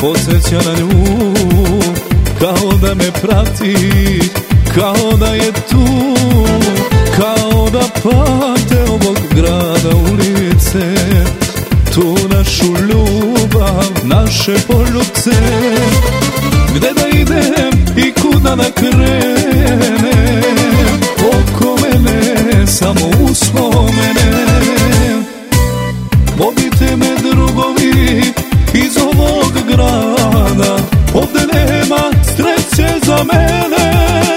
podsjeća na nju, kao da me prati, kao da je tu, kao da pamte ovog grada ulice, tu našu ljubav, naše poljubce. Gde da idem i kuda da krenem, oko mene samo uspomene. Vodite me drugovi iz ovog grada, ovde nema sreće za mene.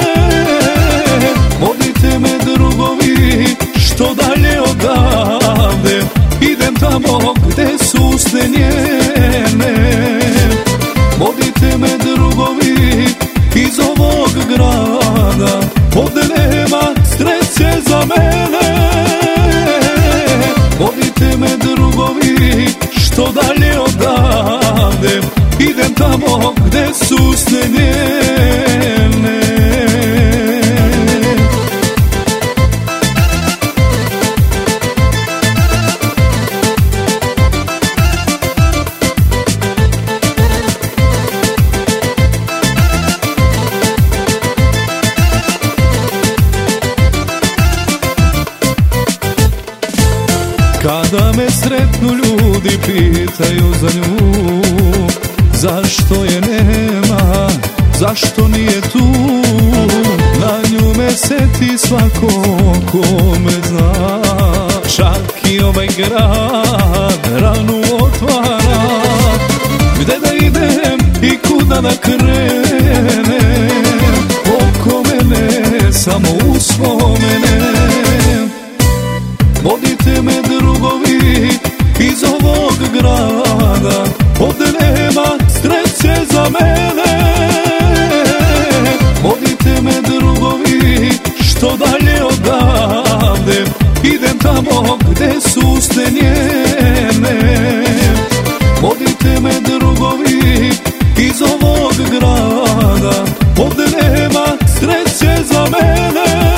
Vodite me drugovi što dalje odavde, idem tamo gde su usne njene. Vodite me drugovi iz ovog grada, ovde nema sreće za mene. Vodite me drugovi što dalje odavde, idem tamo gde su usne njene. Kada me sretnu ljudi pitaju za nju, zašto je nema, zašto nije tu, na nju me seti svako ko me zna. Čak i ovaj grad ranu otvara, gde da idem i kuda da krenem, oko mene samo uspomene. Vodite me drugovi iz ovog grada, ovde nema sreće za mene. Vodite me drugovi što dalje odavde, idem tamo gde su usne njene. Vodite me drugovi iz ovog grada, ovde nema sreće za mene.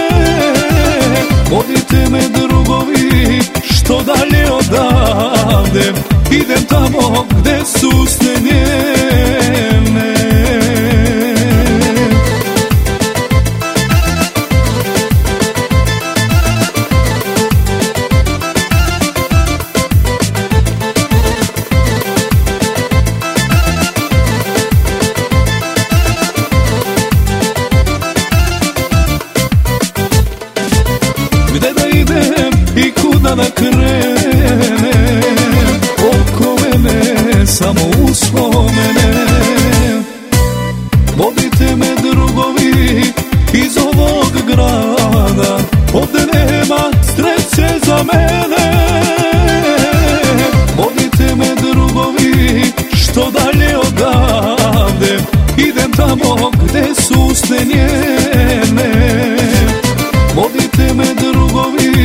Vodite me drugovi što dalje odavde, idem tamo gde su usne njene. Gde da idem i kuda da krenem, oko mene samo uspomene. Vodite me drugovi iz ovog grada, ovde nema sreće za mene. Vodite me drugovi što dalje odavde, idem tamo gde su usne njene. Vodite me drugovi